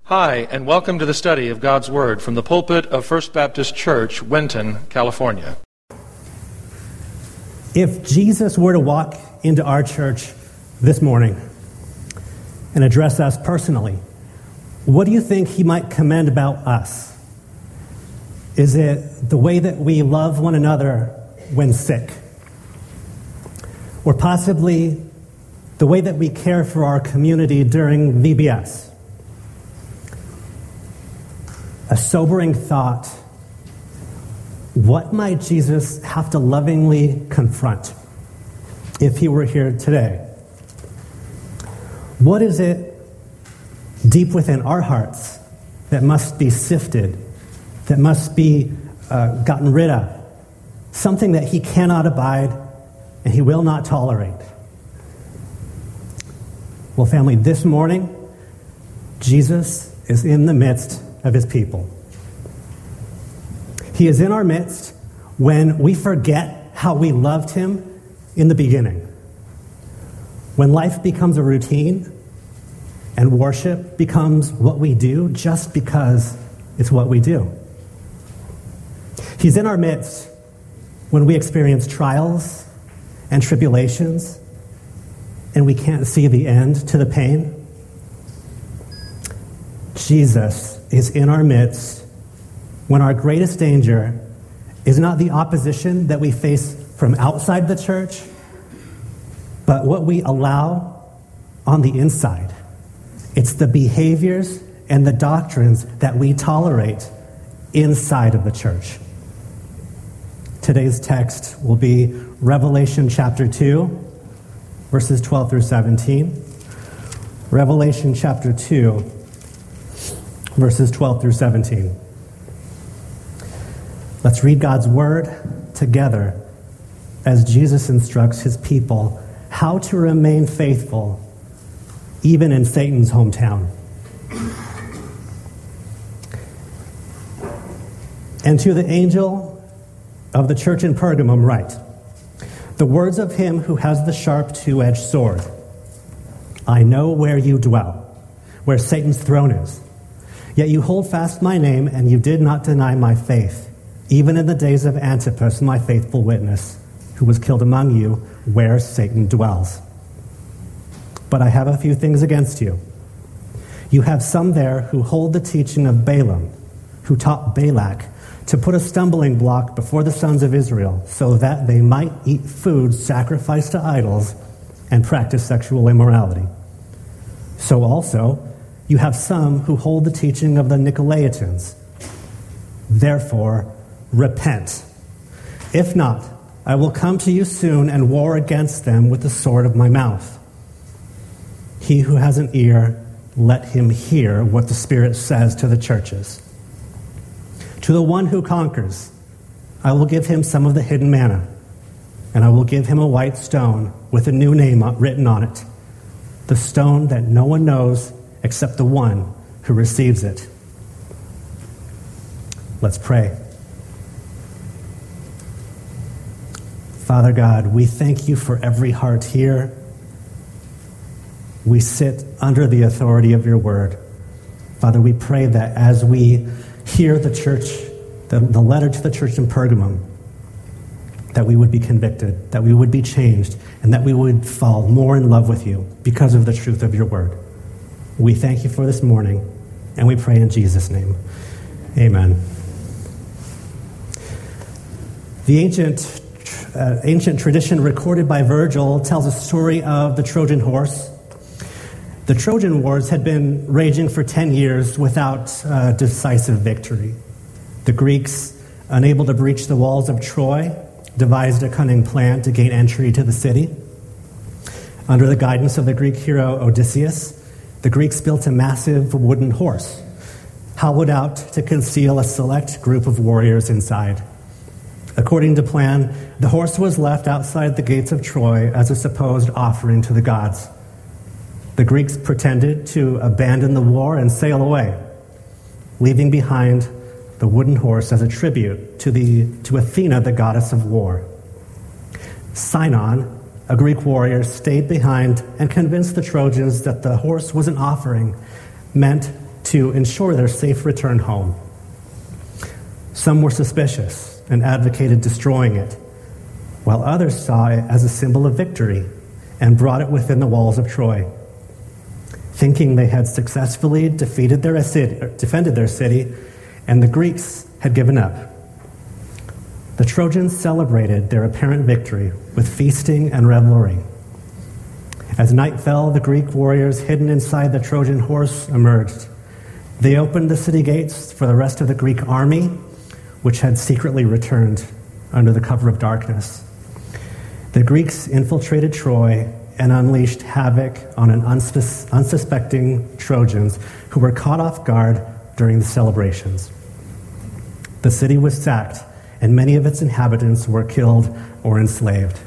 Hi, and welcome to the study of God's Word from the pulpit of First Baptist Church, Winton, California. If Jesus were to walk into our church this morning and address us personally, what do you think he might commend about us? Is it the way that we love one another when sick? Or possibly the way that we care for our community during VBS? A sobering thought. What might Jesus have to lovingly confront if he were here today? What is it deep within our hearts that must be sifted, that must be gotten rid of? Something that he cannot abide and he will not tolerate. Well, family, this morning, Jesus is in the midst of his people. He is in our midst when we forget how we loved him in the beginning. When life becomes a routine and worship becomes what we do just because it's what we do. He's in our midst when we experience trials and tribulations and we can't see the end to the pain. Jesus is in our midst when our greatest danger is not the opposition that we face from outside the church, but what we allow on the inside. It's the behaviors and the doctrines that we tolerate inside of the church. Today's text will be Revelation chapter 2, verses 12 through 17. Revelation chapter 2, verses 12 through 17. Let's read God's word together as Jesus instructs his people how to remain faithful even in Satan's hometown. And to the angel of the church in Pergamum write, the words of him who has the sharp two-edged sword. I know where you dwell, where Satan's throne is. Yet you hold fast my name, and you did not deny my faith, even in the days of Antipas, my faithful witness, who was killed among you, where Satan dwells. But I have a few things against you. You have some there who hold the teaching of Balaam, who taught Balak to put a stumbling block before the sons of Israel, so that they might eat food sacrificed to idols and practice sexual immorality. So also, you have some who hold the teaching of the Nicolaitans. Therefore, repent. If not, I will come to you soon and war against them with the sword of my mouth. He who has an ear, let him hear what the Spirit says to the churches. To the one who conquers, I will give him some of the hidden manna, and I will give him a white stone with a new name written on it, the stone that no one knows except the one who receives it. Let's pray. Father God, we thank you for every heart here. We sit under the authority of your word. Father, we pray that as we hear the church, the letter to the church in Pergamum, that we would be convicted, that we would be changed, and that we would fall more in love with you because of the truth of your word. We thank you for this morning, and we pray in Jesus' name. Amen. The ancient tradition recorded by Virgil tells a story of the Trojan horse. The Trojan Wars had been raging for 10 years without decisive victory. The Greeks, unable to breach the walls of Troy, devised a cunning plan to gain entry to the city. Under the guidance of the Greek hero Odysseus, the Greeks built a massive wooden horse, hollowed out to conceal a select group of warriors inside. According to plan, the horse was left outside the gates of Troy as a supposed offering to the gods. The Greeks pretended to abandon the war and sail away, leaving behind the wooden horse as a tribute to Athena, the goddess of war. Sinon, a Greek warrior, stayed behind and convinced the Trojans that the horse was an offering meant to ensure their safe return home. Some were suspicious and advocated destroying it, while others saw it as a symbol of victory and brought it within the walls of Troy. Thinking they had successfully defended their city, and the Greeks had given up. The Trojans celebrated their apparent victory with feasting and revelry. As night fell, the Greek warriors hidden inside the Trojan horse emerged. They opened the city gates for the rest of the Greek army, which had secretly returned under the cover of darkness. The Greeks infiltrated Troy and unleashed havoc on an unsuspecting Trojans who were caught off guard during the celebrations. The city was sacked, and many of its inhabitants were killed or enslaved.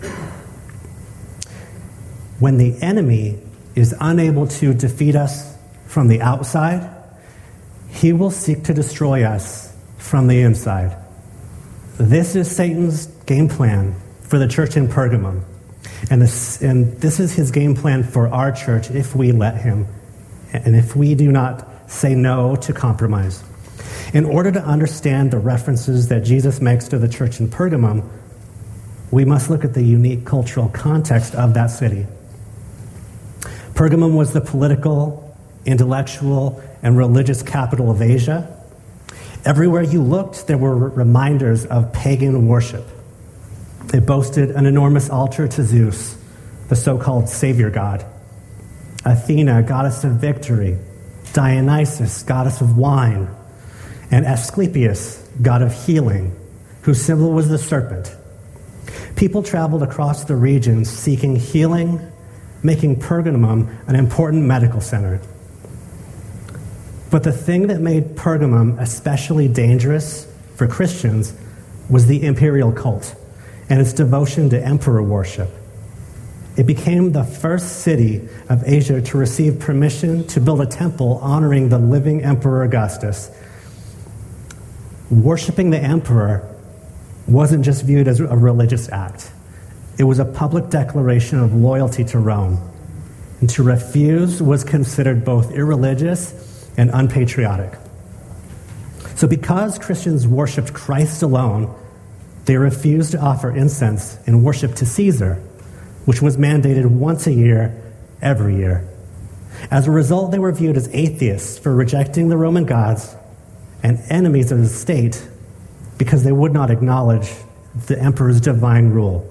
When the enemy is unable to defeat us from the outside, he will seek to destroy us from the inside. This is Satan's game plan for the church in Pergamum. And this is his game plan for our church if we let him, and if we do not say no to compromise. In order to understand the references that Jesus makes to the church in Pergamum, we must look at the unique cultural context of that city. Pergamum was the political, intellectual, and religious capital of Asia. Everywhere you looked, there were reminders of pagan worship. It boasted an enormous altar to Zeus, the so-called savior god, Athena, goddess of victory, Dionysus, goddess of wine, and Asclepius, god of healing, whose symbol was the serpent. People traveled across the region seeking healing, making Pergamum an important medical center. But the thing that made Pergamum especially dangerous for Christians was the imperial cult and its devotion to emperor worship. It became the first city of Asia to receive permission to build a temple honoring the living Emperor Augustus. Worshipping the emperor wasn't just viewed as a religious act. It was a public declaration of loyalty to Rome. And to refuse was considered both irreligious and unpatriotic. So because Christians worshipped Christ alone, they refused to offer incense and worship to Caesar, which was mandated once a year, every year. As a result, they were viewed as atheists for rejecting the Roman gods and enemies of the state because they would not acknowledge the emperor's divine rule.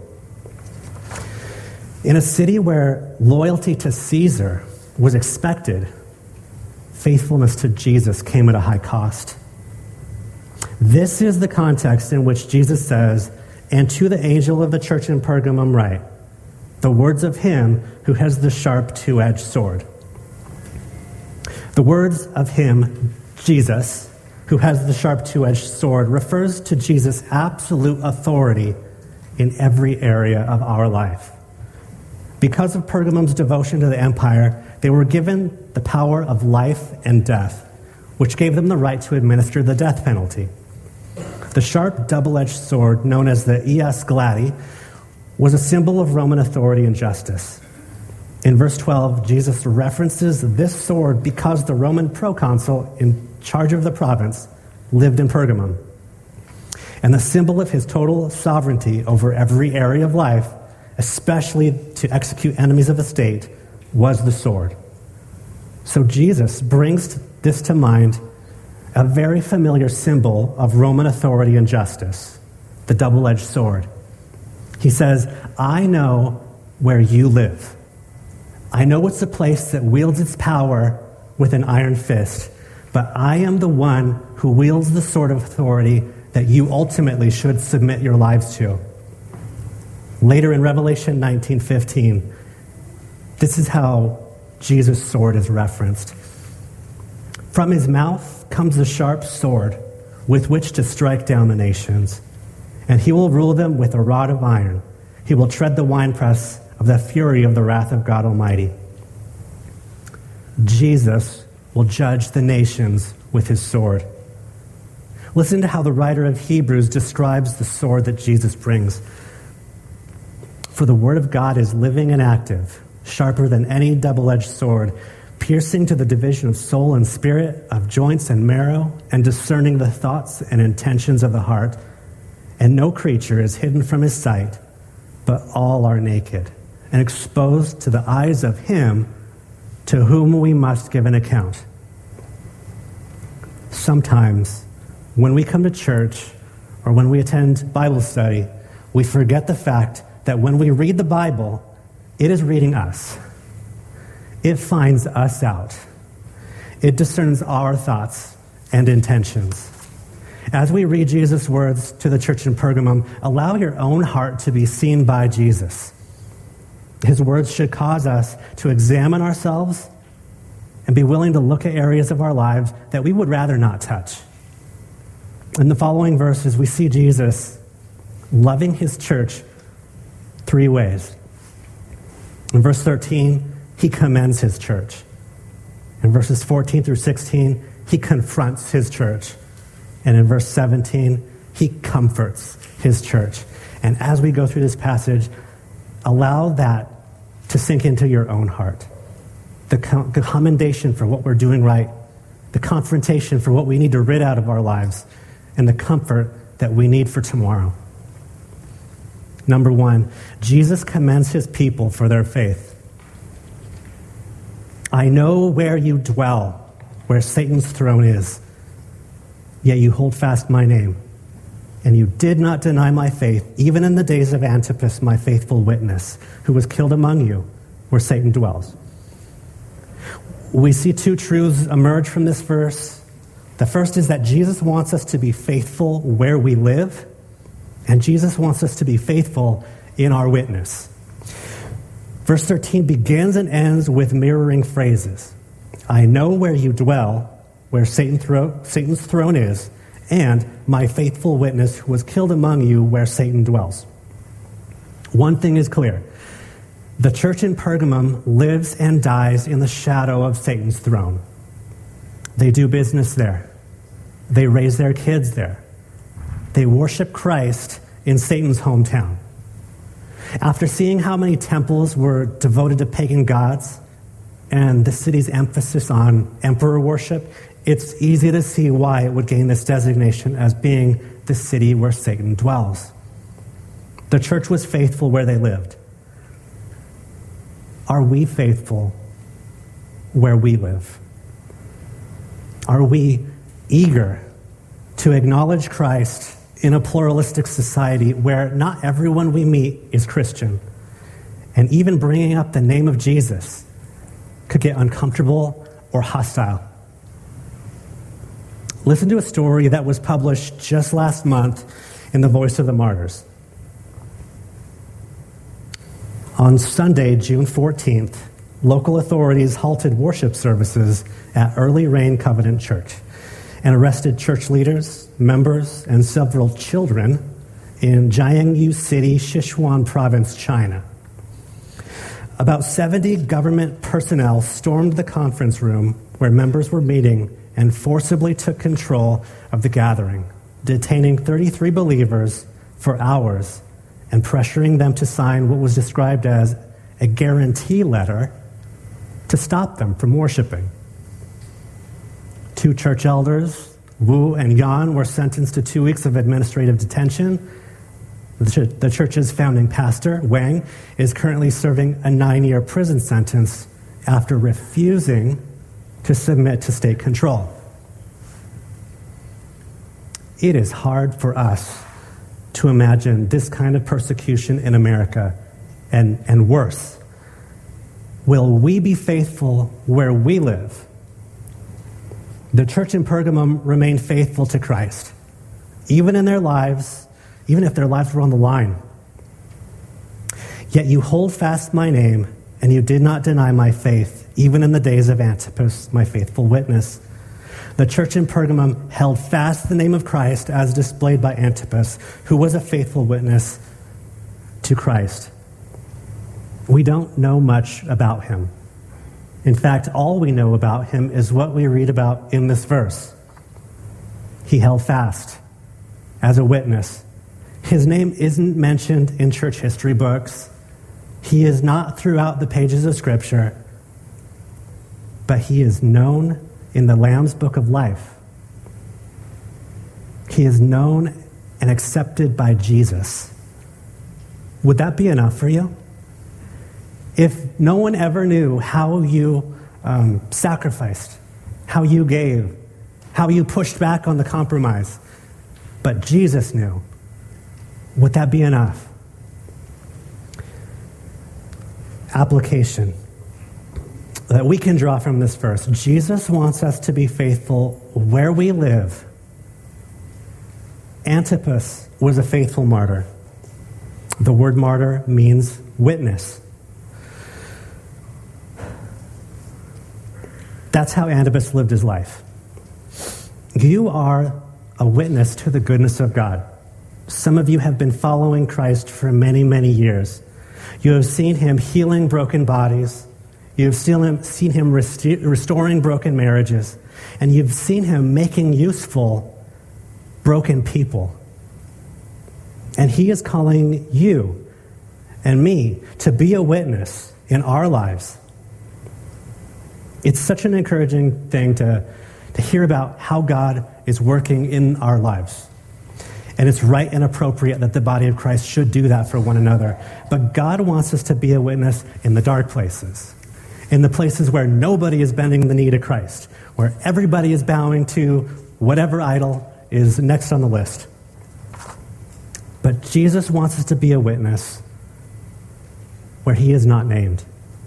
In a city where loyalty to Caesar was expected, faithfulness to Jesus came at a high cost. This is the context in which Jesus says, "And to the angel of the church in Pergamum write, the words of him who has the sharp two-edged sword." The words of him, Jesus, who has the sharp two-edged sword, refers to Jesus' absolute authority in every area of our life. Because of Pergamum's devotion to the empire, they were given the power of life and death, which gave them the right to administer the death penalty. The sharp, double-edged sword, known as the ius gladi, was a symbol of Roman authority and justice. In verse 12, Jesus references this sword because the Roman proconsul in charge of the province lived in Pergamum. And the symbol of his total sovereignty over every area of life, especially to execute enemies of the state, was the sword. So Jesus brings this to mind, a very familiar symbol of Roman authority and justice, the double-edged sword. He says, "I know where you live. I know it's a place that wields its power with an iron fist, but I am the one who wields the sword of authority that you ultimately should submit your lives to." Later in Revelation 19:15, this is how Jesus' sword is referenced. "From his mouth comes a sharp sword with which to strike down the nations, and he will rule them with a rod of iron. He will tread the winepress of the fury of the wrath of God Almighty." Jesus will judge the nations with his sword. Listen to how the writer of Hebrews describes the sword that Jesus brings. "For the word of God is living and active, sharper than any double-edged sword, piercing to the division of soul and spirit, of joints and marrow, and discerning the thoughts and intentions of the heart. And no creature is hidden from his sight, but all are naked and exposed to the eyes of him to whom we must give an account. Sometimes, when we come to church or when we attend Bible study, we forget the fact that when we read the Bible, it is reading us. It finds us out. It discerns our thoughts and intentions. As we read Jesus' words to the church in Pergamum, allow your own heart to be seen by Jesus. His words should cause us to examine ourselves and be willing to look at areas of our lives that we would rather not touch. In the following verses, we see Jesus loving his church 3 ways. In verse 13, he commends his church. In verses 14 through 16, he confronts his church. And in verse 17, he comforts his church. And as we go through this passage, allow that to sink into your own heart. The commendation for what we're doing right, the confrontation for what we need to rid out of our lives, and the comfort that we need for tomorrow. Number 1, Jesus commends his people for their faith. I know where you dwell, where Satan's throne is, yet you hold fast my name, and you did not deny my faith, even in the days of Antipas, my faithful witness, who was killed among you, where Satan dwells. We see 2 truths emerge from this verse. The first is that Jesus wants us to be faithful where we live, and Jesus wants us to be faithful in our witness. Verse 13 begins and ends with mirroring phrases. I know where you dwell, where Satan's throne is, and my faithful witness who was killed among you where Satan dwells. One thing is clear. The church in Pergamum lives and dies in the shadow of Satan's throne. They do business there. They raise their kids there. They worship Christ in Satan's hometown. After seeing how many temples were devoted to pagan gods and the city's emphasis on emperor worship, it's easy to see why it would gain this designation as being the city where Satan dwells. The church was faithful where they lived. Are we faithful where we live? Are we eager to acknowledge Christ in a pluralistic society where not everyone we meet is Christian, and even bringing up the name of Jesus could get uncomfortable or hostile? Listen to a story that was published just last month in the Voice of the Martyrs. On Sunday, June 14th, local authorities halted worship services at Early Rain Covenant Church and arrested church leaders, members, and several children in Jiangyu City, Sichuan Province, China. About 70 government personnel stormed the conference room where members were meeting and forcibly took control of the gathering, detaining 33 believers for hours and pressuring them to sign what was described as a guarantee letter to stop them from worshiping. 2 church elders, Wu and Yan, were sentenced to 2 weeks of administrative detention. The church's founding pastor, Wang, is currently serving a 9-year prison sentence after refusing to submit to state control. It is hard for us to imagine this kind of persecution in America, and worse. Will we be faithful where we live? The church in Pergamum remained faithful to Christ, even in their lives, even if their lives were on the line. Yet you hold fast my name, and you did not deny my faith, even in the days of Antipas, my faithful witness. The church in Pergamum held fast the name of Christ as displayed by Antipas, who was a faithful witness to Christ. We don't know much about him. In fact, all we know about him is what we read about in this verse. He held fast as a witness. His name isn't mentioned in church history books. He is not throughout the pages of Scripture. but he is known in the Lamb's Book of Life. He is known and accepted by Jesus. Would that be enough for you? If no one ever knew how you sacrificed, how you gave, how you pushed back on the compromise, but Jesus knew, would that be enough? Application that we can draw from this verse. Jesus wants us to be faithful where we live. Antipas was a faithful martyr. The word martyr means witness. That's how Antipas lived his life. You are a witness to the goodness of God. Some of you have been following Christ for many, many years. You have seen him healing broken bodies. You've seen him restoring broken marriages. And you've seen him making useful broken people. And he is calling you and me to be a witness in our lives. It's such an encouraging thing to hear about how God is working in our lives. And it's right and appropriate that the body of Christ should do that for one another. But God wants us to be a witness in the dark places, in the places where nobody is bending the knee to Christ, where everybody is bowing to whatever idol is next on the list. But Jesus wants us to be a witness where he is not named.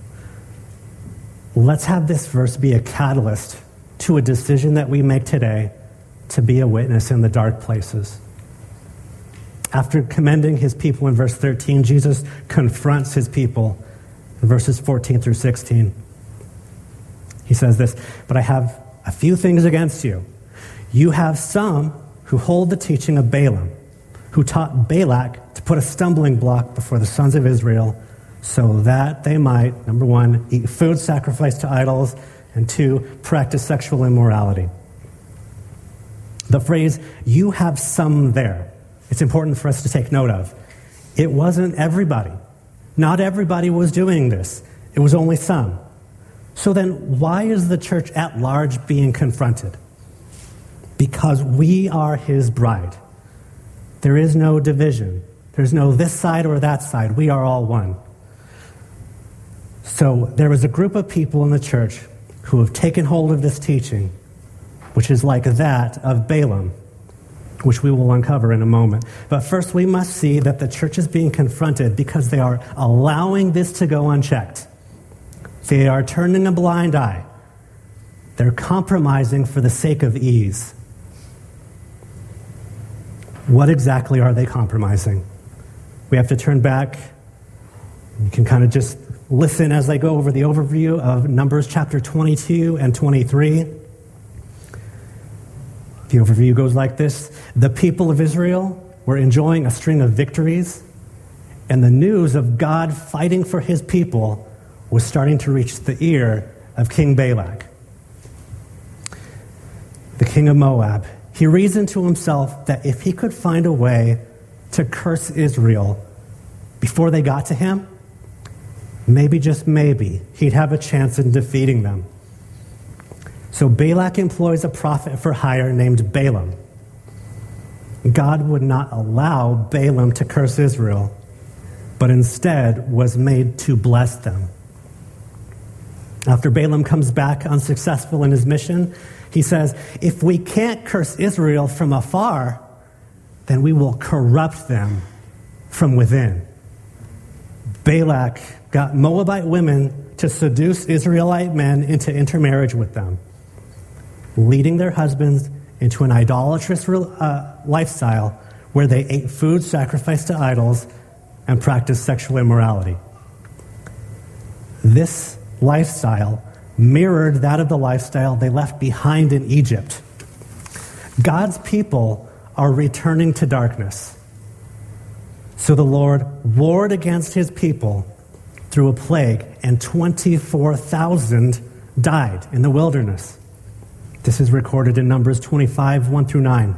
Let's have this verse be a catalyst to a decision that we make today to be a witness in the dark places. After commending his people in verse 13, Jesus confronts his people in verses 14 through 16. He says this, "But I have a few things against you. You have some who hold the teaching of Balaam, who taught Balak to put a stumbling block before the sons of Israel so that they might, number one, eat food sacrificed to idols, and two, practice sexual immorality." The phrase, "you have some there," it's important for us to take note of. It wasn't everybody. Not everybody was doing this. It was only some. So then why is the church at large being confronted? Because we are his bride. There is no division. There's no this side or that side. We are all one. So there was a group of people in the church who have taken hold of this teaching, which is like that of Balaam, which we will uncover in a moment. But first, we must see that the church is being confronted because they are allowing this to go unchecked. They are turning a blind eye. They're compromising for the sake of ease. What exactly are they compromising? We have to turn back. You can kind of just listen as I go over the overview of Numbers chapter 22 and 23. The overview goes like this. The people of Israel were enjoying a string of victories, and the news of God fighting for his people was starting to reach the ear of King Balak, the king of Moab. He reasoned to himself that if he could find a way to curse Israel before they got to him, maybe, just maybe, he'd have a chance in defeating them. So Balak employs a prophet for hire named Balaam. God would not allow Balaam to curse Israel, but instead was made to bless them. After Balaam comes back unsuccessful in his mission, he says, if we can't curse Israel from afar, then we will corrupt them from within. Balak got Moabite women to seduce Israelite men into intermarriage with them, leading their husbands into an idolatrous lifestyle where they ate food sacrificed to idols and practiced sexual immorality. This lifestyle mirrored that of the lifestyle they left behind in Egypt. God's people are returning to darkness. So the Lord warred against his people through a plague, and 24,000 died in the wilderness. This is recorded in Numbers 25, 1 through 9.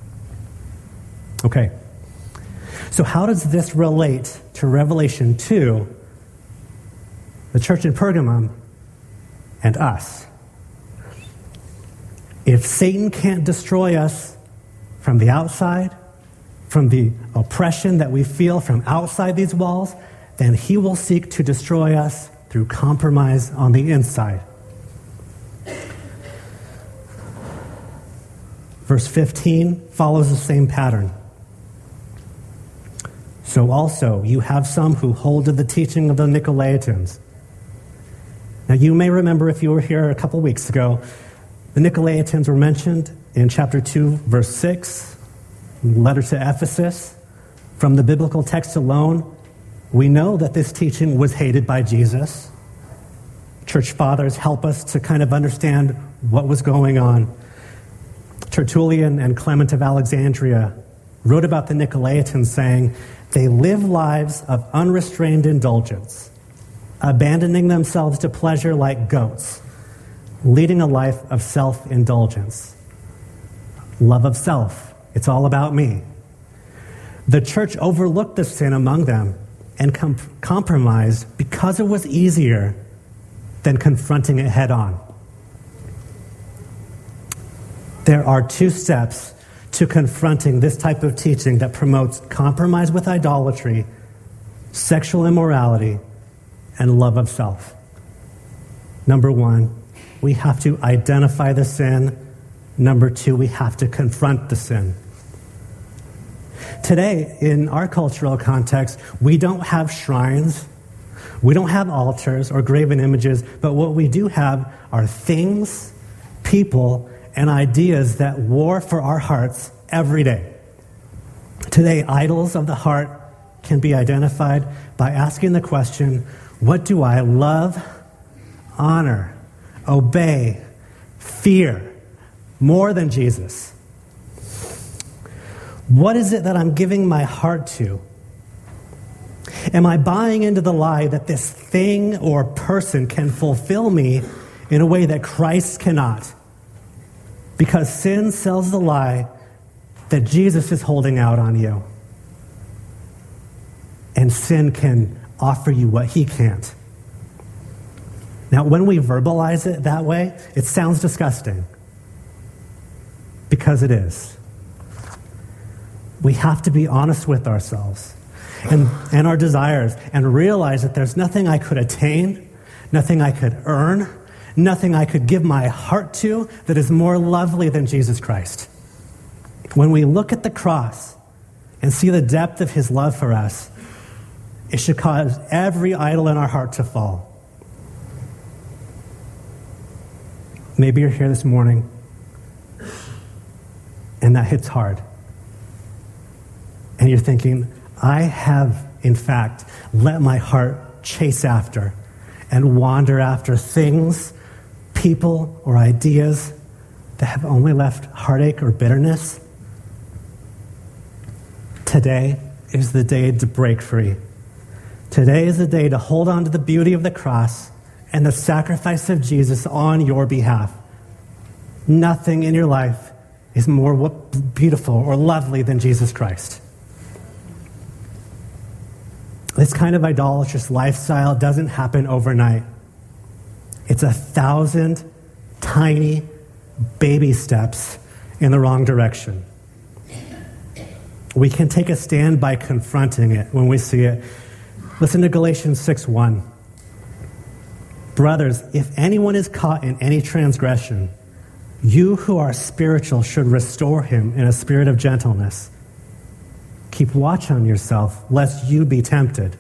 Okay. So how does this relate to Revelation 2, the church in Pergamum, and us? If Satan can't destroy us from the outside, from the oppression that we feel from outside these walls, then he will seek to destroy us through compromise on the inside. Verse 15 follows the same pattern. So also you have some who hold to the teaching of the Nicolaitans. Now you may remember, if you were here a couple weeks ago, the Nicolaitans were mentioned in chapter 2, verse 6, letter to Ephesus. From the biblical text alone, we know that this teaching was hated by Jesus. Church fathers help us to kind of understand what was going on. Tertullian and Clement of Alexandria wrote about the Nicolaitans, saying, they live lives of unrestrained indulgence, abandoning themselves to pleasure like goats, leading a life of self-indulgence. Love of self. It's all about me. The church overlooked the sin among them and compromised because it was easier than confronting it head on. There are two steps to confronting this type of teaching that promotes compromise with idolatry, sexual immorality, and love of self. Number one, we have to identify the sin. Number two, we have to confront the sin. Today, in our cultural context, we don't have shrines, we don't have altars or graven images, but what we do have are things, people, and ideas that war for our hearts every day. Today, idols of the heart can be identified by asking the question, what do I love, honor, obey, fear more than Jesus? What is it that I'm giving my heart to? Am I buying into the lie that this thing or person can fulfill me in a way that Christ cannot? Because sin sells the lie that Jesus is holding out on you. And sin can offer you what he can't. Now, when we verbalize it that way, it sounds disgusting. Because it is. We have to be honest with ourselves and our desires and realize that there's nothing I could attain, nothing I could earn, nothing I could give my heart to that is more lovely than Jesus Christ. When we look at the cross and see the depth of his love for us, it should cause every idol in our heart to fall. Maybe you're here this morning and that hits hard. And you're thinking, I have, in fact, let my heart chase after and wander after things, people, or ideas that have only left heartache or bitterness. Today is the day to break free. Today is the day to hold on to the beauty of the cross and the sacrifice of Jesus on your behalf. Nothing in your life is more beautiful or lovely than Jesus Christ. This kind of idolatrous lifestyle doesn't happen overnight. It's 1,000 tiny baby steps in the wrong direction. We can take a stand by confronting it when we see it. Listen to Galatians 6:1. Brothers, if anyone is caught in any transgression, you who are spiritual should restore him in a spirit of gentleness. Keep watch on yourself, lest you be tempted.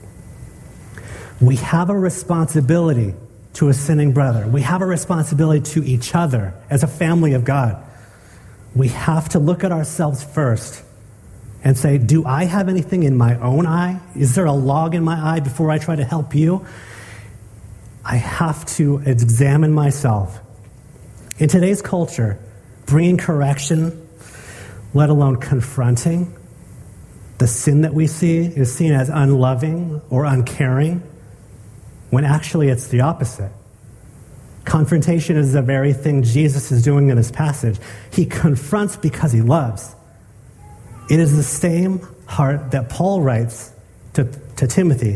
We have a responsibility to a sinning brother. We have a responsibility to each other as a family of God. We have to look at ourselves first and say, do I have anything in my own eye? Is there a log in my eye before I try to help you? I have to examine myself. In today's culture, bringing correction, let alone confronting, the sin that we see is seen as unloving or uncaring, when actually it's the opposite. Confrontation is the very thing Jesus is doing in this passage. He confronts because he loves. It is the same heart that Paul writes to Timothy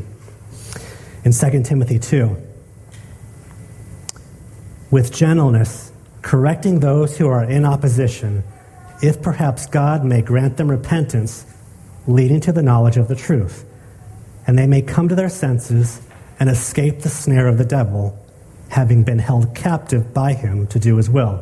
in 2 Timothy 2. With gentleness, correcting those who are in opposition, if perhaps God may grant them repentance, leading to the knowledge of the truth, and they may come to their senses and escape the snare of the devil, having been held captive by him to do his will.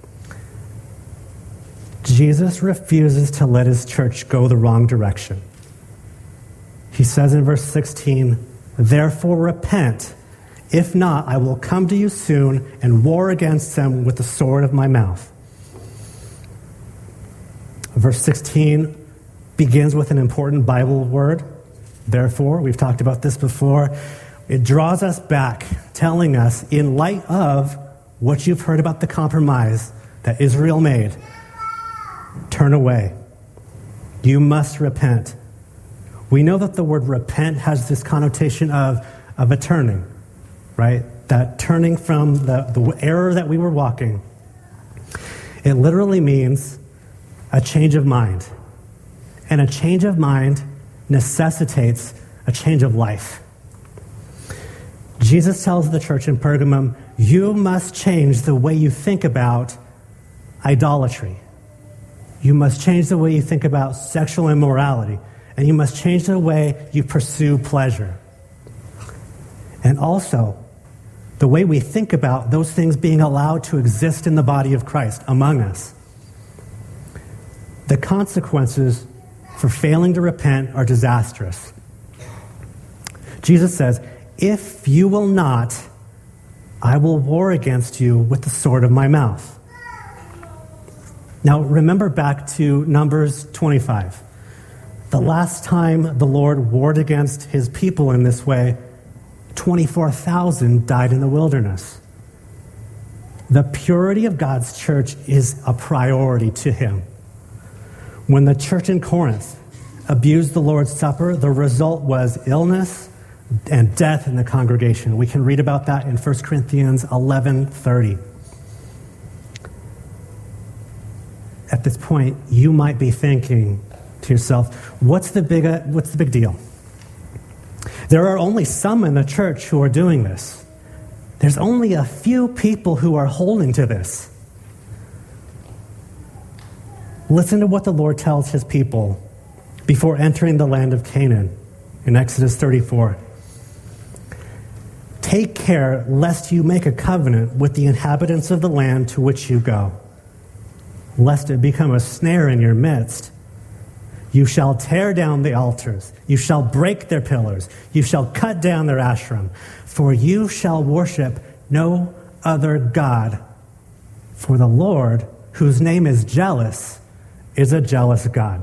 Jesus refuses to let his church go the wrong direction. He says in verse 16, "Therefore repent. If not, I will come to you soon and war against them with the sword of my mouth." Verse 16 begins with an important Bible word. Therefore, we've talked about this before. It draws us back, telling us, in light of what you've heard about the compromise that Israel made, turn away. You must repent. We know that the word repent has this connotation of a turning, right? That turning from the error that we were walking. It literally means a change of mind. And a change of mind necessitates a change of life. Jesus tells the church in Pergamum, you must change the way you think about idolatry. You must change the way you think about sexual immorality. And you must change the way you pursue pleasure. And also, the way we think about those things being allowed to exist in the body of Christ among us. The consequences for failing to repent are disastrous. Jesus says, if you will not, I will war against you with the sword of my mouth. Now, remember back to Numbers 25. The last time the Lord warred against his people in this way, 24,000 died in the wilderness. The purity of God's church is a priority to him. When the church in Corinth abused the Lord's Supper, the result was illness and death in the congregation. We can read about that in 1 Corinthians 11:30. At this point, you might be thinking to yourself, what's the big deal? There are only some in the church who are doing this. There's only a few people who are holding to this. Listen to what the Lord tells his people before entering the land of Canaan in Exodus 34. Take care lest you make a covenant with the inhabitants of the land to which you go, lest it become a snare in your midst. You shall tear down the altars. You shall break their pillars. You shall cut down their Asherim. For you shall worship no other God. For the Lord, whose name is jealous, is a jealous God.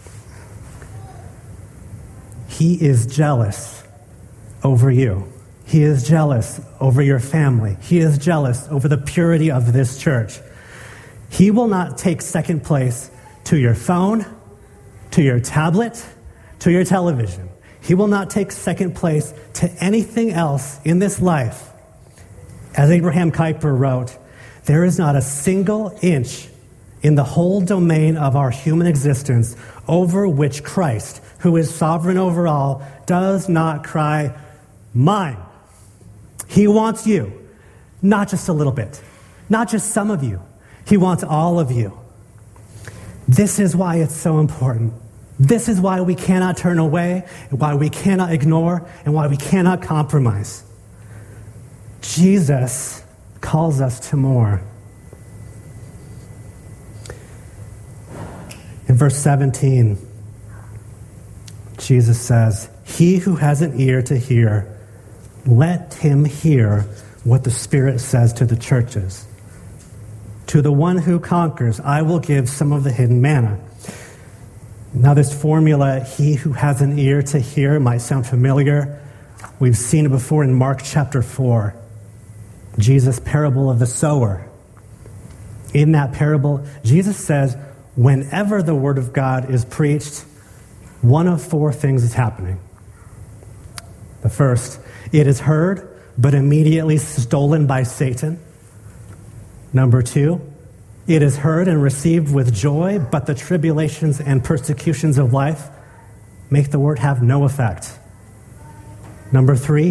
He is jealous over you. He is jealous over your family. He is jealous over the purity of this church. He will not take second place to your phone, to your tablet, to your television. He will not take second place to anything else in this life. As Abraham Kuyper wrote, there is not a single inch in the whole domain of our human existence over which Christ, who is sovereign over all, does not cry, mine. He wants you, not just a little bit, not just some of you. He wants all of you. This is why it's so important. This is why we cannot turn away, and why we cannot ignore, and why we cannot compromise. Jesus calls us to more. In verse 17, Jesus says, he who has an ear to hear, let him hear what the Spirit says to the churches. To the one who conquers, I will give some of the hidden manna. Now this formula, he who has an ear to hear, might sound familiar. We've seen it before in Mark chapter 4. Jesus' parable of the sower. In that parable, Jesus says, whenever the word of God is preached, one of four things is happening. The first, it is heard, but immediately stolen by Satan. Number two, it is heard and received with joy, but the tribulations and persecutions of life make the word have no effect. Number three,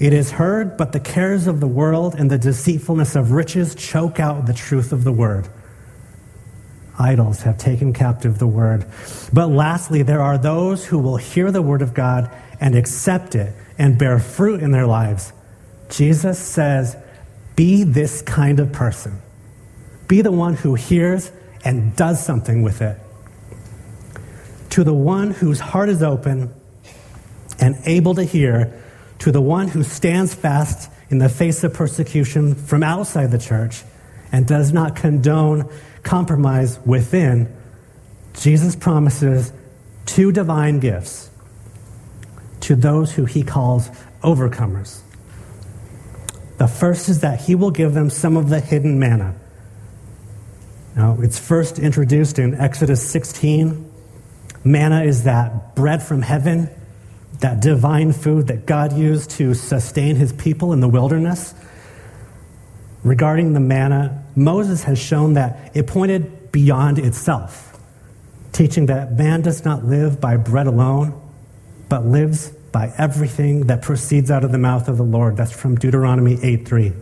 It is heard, but the cares of the world and the deceitfulness of riches choke out the truth of the word. Idols have taken captive the word. But lastly, there are those who will hear the word of God and accept it and bear fruit in their lives. Jesus says, be this kind of person. Be the one who hears and does something with it. To the one whose heart is open and able to hear, to the one who stands fast in the face of persecution from outside the church and does not condone compromise within, Jesus promises two divine gifts to those who he calls overcomers. The first is that he will give them some of the hidden manna. Now, it's first introduced in Exodus 16. Manna is that bread from heaven, that divine food that God used to sustain his people in the wilderness. Regarding the manna, Moses has shown that it pointed beyond itself, teaching that man does not live by bread alone, but lives by everything that proceeds out of the mouth of the Lord. That's from Deuteronomy 8:3.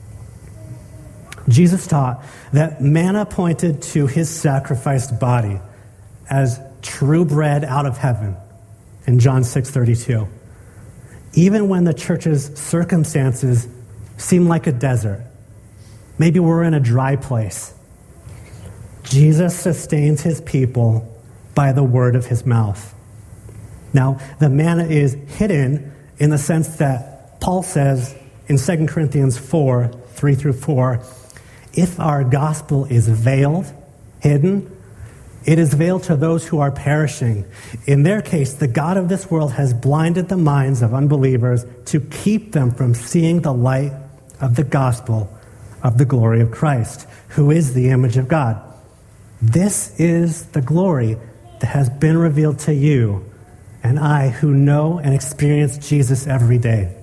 Jesus taught that manna pointed to his sacrificed body as true bread out of heaven in John 6:32. Even when the church's circumstances seem like a desert, maybe we're in a dry place, Jesus sustains his people by the word of his mouth. Now, the manna is hidden in the sense that Paul says in 2 Corinthians 4:3-4, if our gospel is veiled, hidden, it is veiled to those who are perishing. In their case, the God of this world has blinded the minds of unbelievers to keep them from seeing the light of the gospel of the glory of Christ, who is the image of God. This is the glory that has been revealed to you and I, who know and experience Jesus every day.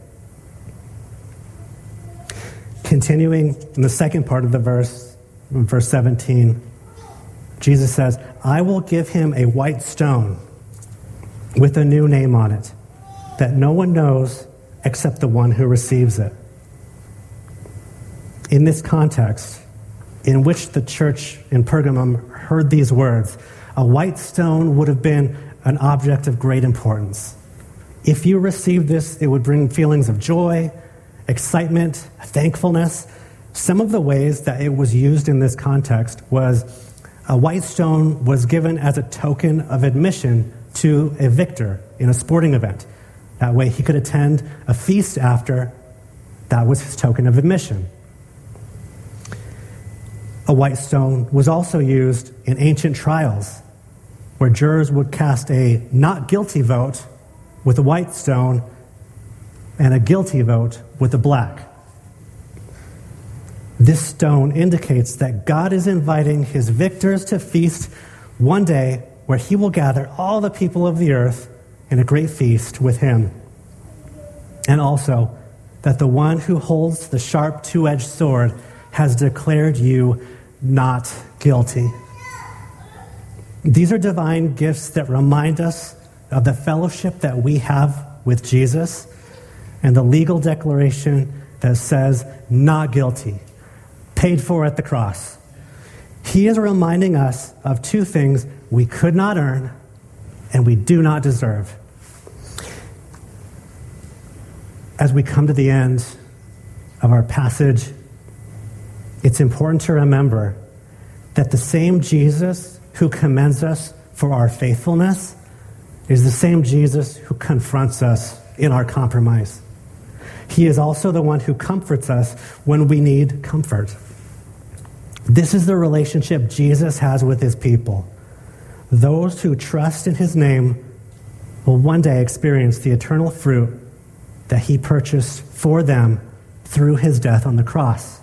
Continuing in the second part of the verse, in verse 17, Jesus says, I will give him a white stone with a new name on it that no one knows except the one who receives it. In this context, in which the church in Pergamum heard these words, a white stone would have been an object of great importance. If you received this, it would bring feelings of joy, excitement, thankfulness. Some of the ways that it was used in this context was a white stone was given as a token of admission to a victor in a sporting event. That way he could attend a feast after. That was his token of admission. A white stone was also used in ancient trials, where jurors would cast a not guilty vote with a white stone and a guilty vote with a black. This stone indicates that God is inviting his victors to feast one day where he will gather all the people of the earth in a great feast with him. And also that the one who holds the sharp two-edged sword has declared you not guilty. These are divine gifts that remind us of the fellowship that we have with Jesus and the legal declaration that says not guilty, paid for at the cross. He is reminding us of two things we could not earn and we do not deserve. As we come to the end of our passage, it's important to remember that the same Jesus who commends us for our faithfulness is the same Jesus who confronts us in our compromise. He is also the one who comforts us when we need comfort. This is the relationship Jesus has with his people. Those who trust in his name will one day experience the eternal fruit that he purchased for them through his death on the cross.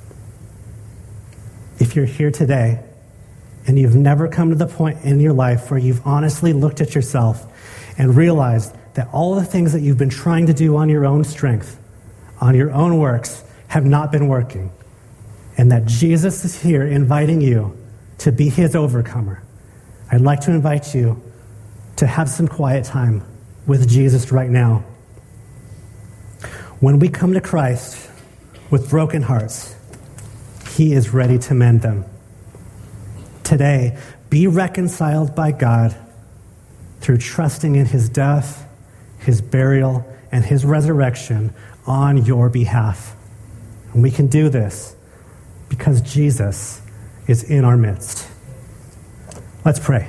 If you're here today and you've never come to the point in your life where you've honestly looked at yourself and realized that all the things that you've been trying to do on your own strength, on your own works, have not been working, and that Jesus is here inviting you to be his overcomer, I'd like to invite you to have some quiet time with Jesus right now. When we come to Christ with broken hearts, He is ready to mend them. Today, be reconciled by God through trusting in His death, His burial, and His resurrection on your behalf. And we can do this because Jesus is in our midst. Let's pray.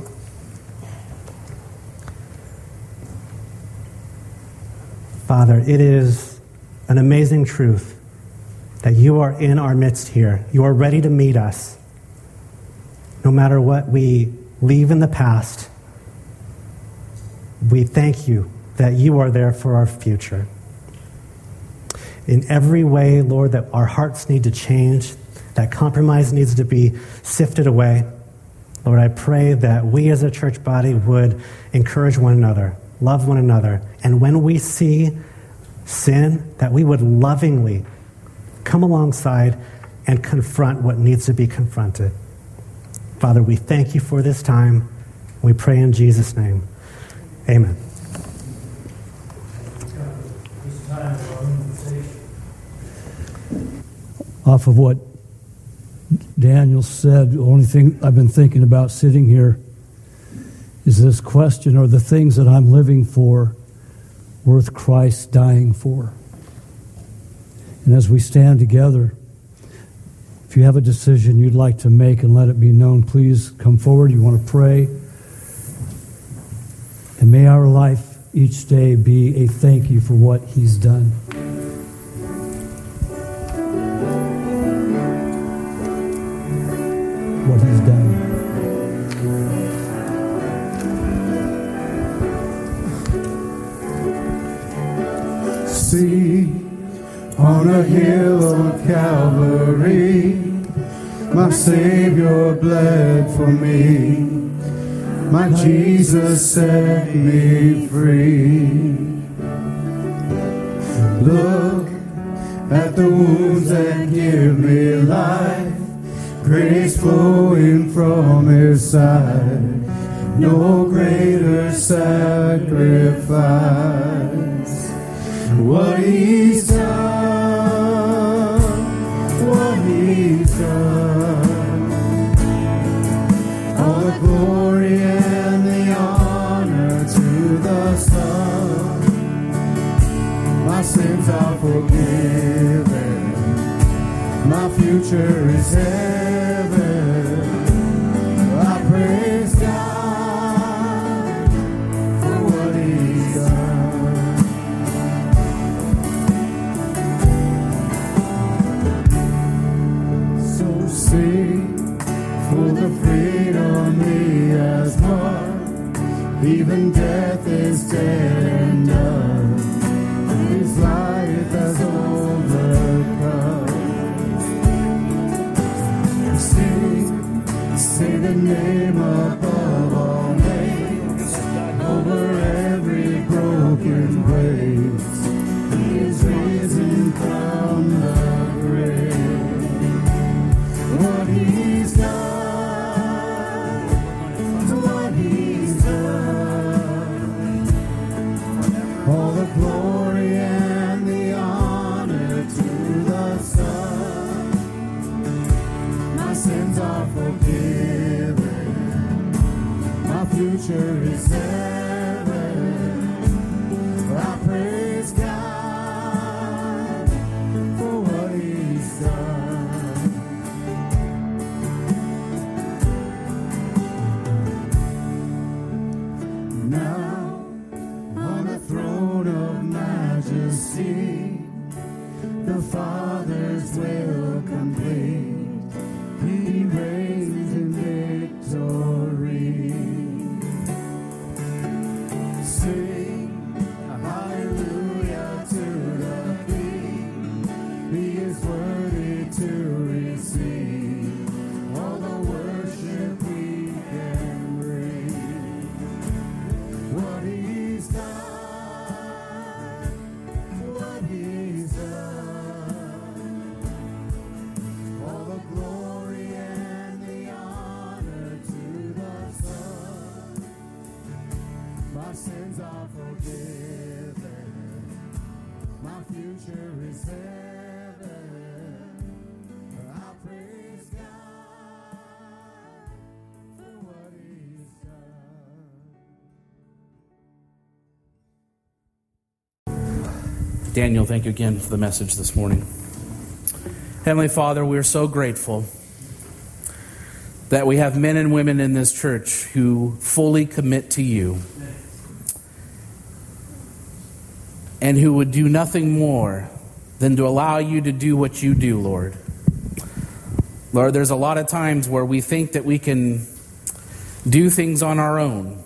Father, it is an amazing truth that you are in our midst here. You are ready to meet us. No matter what we leave in the past, we thank you that you are there for our future. In every way, Lord, that our hearts need to change, that compromise needs to be sifted away. Lord, I pray that we as a church body would encourage one another, love one another, and when we see sin, that we would lovingly come alongside and confront what needs to be confronted. Father, we thank you for this time. We pray in Jesus' name. Amen. Off of what Daniel said, the only thing I've been thinking about sitting here is this question: are the things that I'm living for worth Christ dying for? And as we stand together, if you have a decision you'd like to make and let it be known, please come forward. You want to pray. And may our life each day be a thank you for what He's done. What He's done. See, on a hill on Calvary, my Savior bled for me. My Jesus set me free. Look at the wounds that give me life, grace flowing from His side, no greater sacrifice. What He's done, what He's done, all the glory and the honor to the Son. My sins are forgiven, my future is heaven. I praise God for what He's done. So sing for the freedom He has won. Even death is dead and done. His life has overcome. Say the name above all names, over every broken place. He is risen from the grave. What He's done, what He's done, all the glory and the honor to the Son. My sins are forgiven, my future is heaven. I praise God for what He's done. Now on the throne of majesty, the Father's will complete. He reigns in victory. Daniel, thank you again for the message this morning. Heavenly Father, we are so grateful that we have men and women in this church who fully commit to you and who would do nothing more than to allow you to do what you do, Lord. Lord, there's a lot of times where we think that we can do things on our own.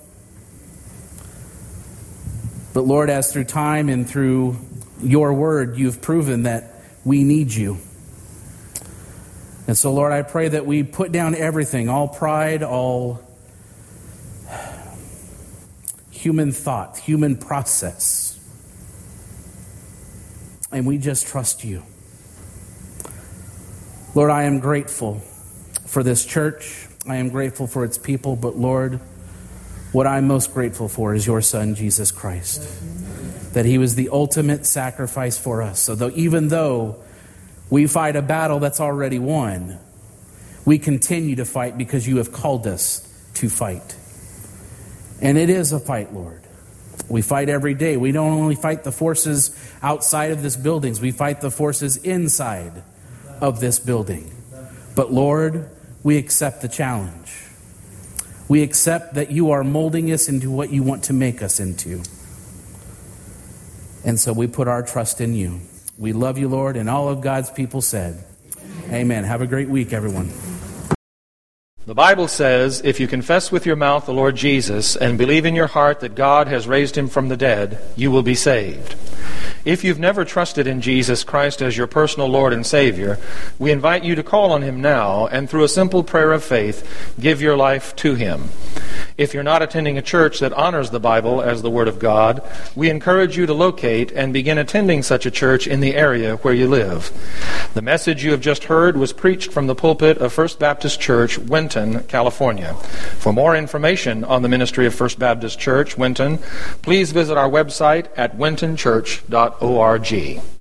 But Lord, as through time and through your word, you've proven that we need you. And so, Lord, I pray that we put down everything, all pride, all human thought, human process, and we just trust you. Lord, I am grateful for this church. I am grateful for its people. But Lord, what I'm most grateful for is your Son, Jesus Christ. That he was the ultimate sacrifice for us. So even though we fight a battle that's already won, we continue to fight because you have called us to fight. And it is a fight, Lord. We fight every day. We don't only fight the forces outside of this building. We fight the forces inside of this building. But Lord, we accept the challenge. We accept that you are molding us into what you want to make us into. And so we put our trust in you. We love you, Lord, and all of God's people said, amen. Have a great week, everyone. The Bible says, if you confess with your mouth the Lord Jesus and believe in your heart that God has raised him from the dead, you will be saved. If you've never trusted in Jesus Christ as your personal Lord and Savior, we invite you to call on him now and through a simple prayer of faith, give your life to him. If you're not attending a church that honors the Bible as the Word of God, we encourage you to locate and begin attending such a church in the area where you live. The message you have just heard was preached from the pulpit of First Baptist Church, Winton, California. For more information on the ministry of First Baptist Church, Winton, please visit our website at wintonchurch.org.